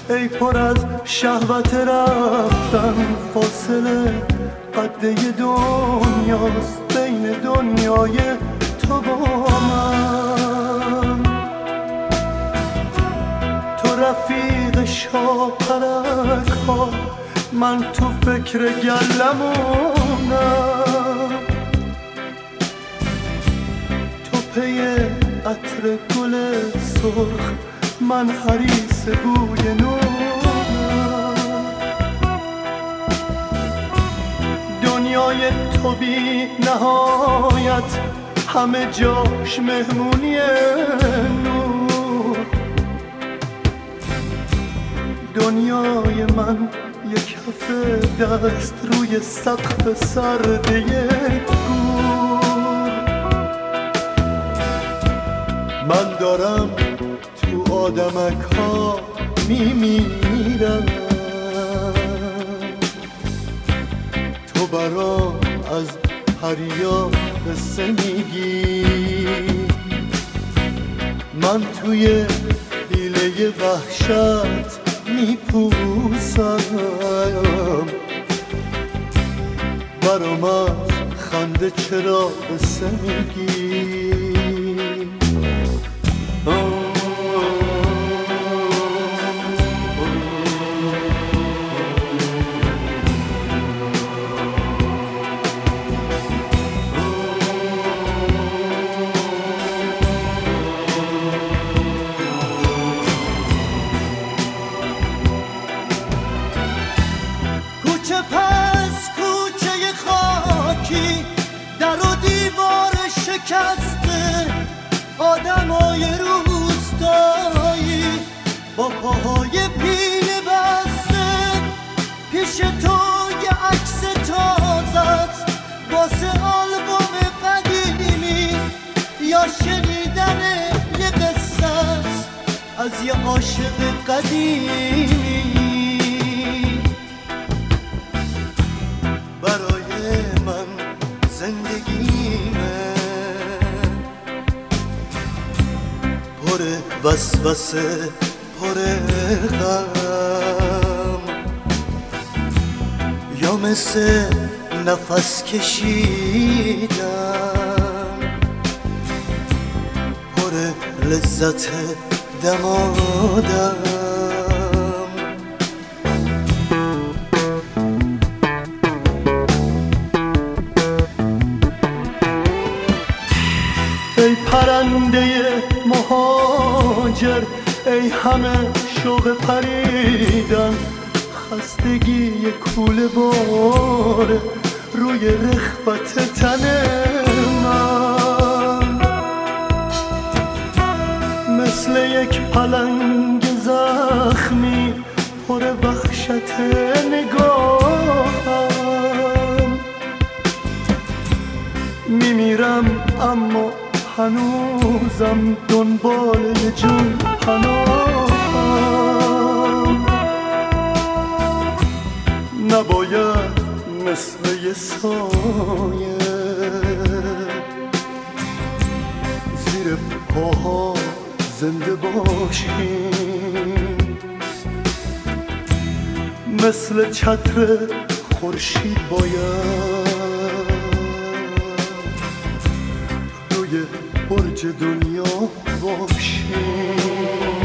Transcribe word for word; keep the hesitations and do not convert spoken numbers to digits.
ای پر از شهوت رفتن، فاصله قده دنیاست بین دنیای تو با من. تو رفیق شاپرک ها، من تو فکر گلمونم. تو پی عطر گل سرخ، من حریص بوی نونم. دنیای تو بی نهایت، همه جاش مهمونی نور. دنیای من یک کف دست روی سقف سرده گور. من دارم تو آدمک ها میمیرم، تو برام از پریا قصه میگی. من توی حیله وحشت میپوسم، برام از خنده چرا قصه میگی. کوچه پس کوچه خاکی، در و دیوار شکسته، آدمای روستایی با پاهای پینه بسته. پیش تو یه عکس تازت واسه آلبوم قدیمی، یا شنیدن یه قصه از یه عاشق قدیمی. برای من زندگیمه پر وسوسه، پر غم، یا مثل نفس کشیدن پر لذت دمادم. ای پرنده مهاجر، ای همه شوق پریدن، خستگی کوله باره روی رخوت تن من. مثل یک پلنگ زخمی پر وحشت نگاهم. میمیرم اما هنوزم دنبال جون پناهم. نباید مثل یه سایه زیر پاها زنده باشیم، مثل چتر خورشید باید روی برج دنیا باشیم.